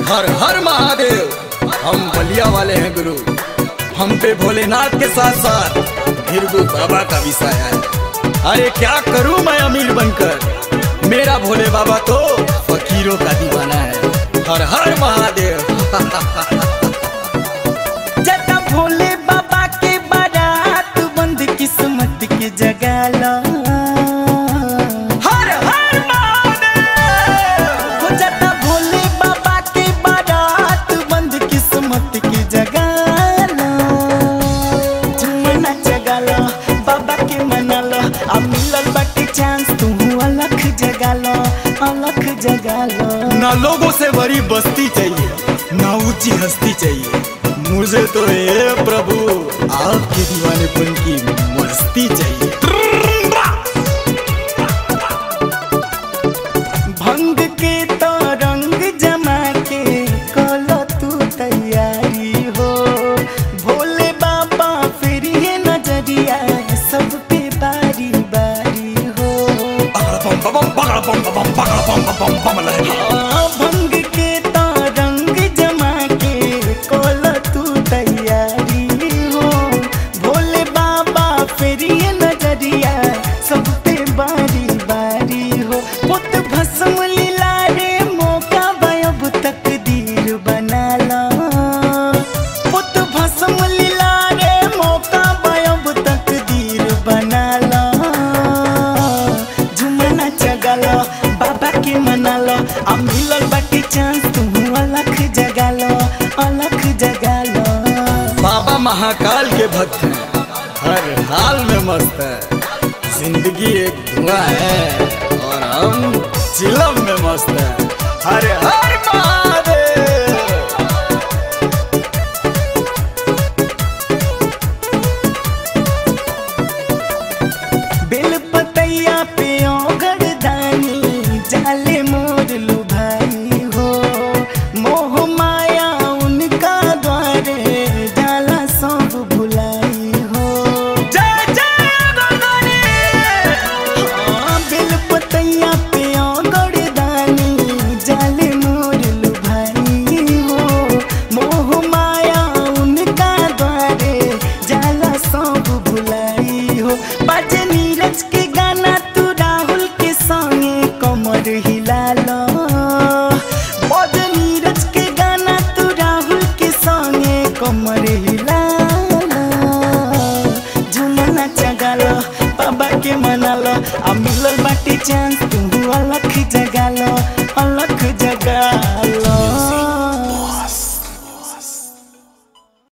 हर हर महादेव। हम बलिया वाले हैं गुरु, हम पे भोलेनाथ के साथ साथ भीरगु बाबा का भी साया है। अरे क्या करूं मैं अमीर बनकर, मेरा भोले बाबा तो फकीरों का दीवाना है। हर हर महादेव। जटा भोले बाबा के बारात बंद किस्मत के जगाला। हर हर महादेव। जटा भोले बाबा के बारात बंद किस्मत के जगाला। झुमना जगाला बाबा के मनाला, आ मिलल बाटे चांस तू अलख जगाला, अलख जगाला। ना लोगों से बड़ी बस्ती चाहिए, ना ऊंची हस्ती चाहिए, मुझे तो ये प्रभु आपके दीवानेपन की मस्ती चाहिए। भंग के तो रंग जमा के कलो तू तैयारी हो। भोले बाबा फिर ये नजरिया सब पे बारी बारी हो। भंग के तो रंग जमा के कलो तू तैयारी हो। भोले बाबा फिर ये नजरिया सब पे बारी बारी हो। पुत भस्म लीला रे मौका बयब तकदीर बना ला। पुत भस्म लीला रे मौका बयब तकदीर बना ला। झुमना जगाला बाबा के मनाला, आ मिलल बाटे चांस तू अलख जगाला, अलख जगाला। बाबा महाकाल के भक्त हैं, हर हाल में मस्त है। जिंदगी एक धुआं है और हम चिलम में मस्त है। हर हर महादेव। बेल पतैया पे ओगड़ दानी जाले मोर लुभाई हो। मोह माया उनका द्वारे जाला सब भुलाई हो। जय जय गणगणे। हाँ, बेल पतैया पे ओगड़ दानी जाले मोर लुभाई हो। मोह माया उनका द्वारे जाला सब भुलाई हो। बाजे नीरज के गाना तू राहुल के संगे कमर हिला लो। बाजे नीरज के गाना तू राहुल के संगे कमर हिला लो। झुमना जगालो बाबा के मनालो, आ मिलल बाटे चांस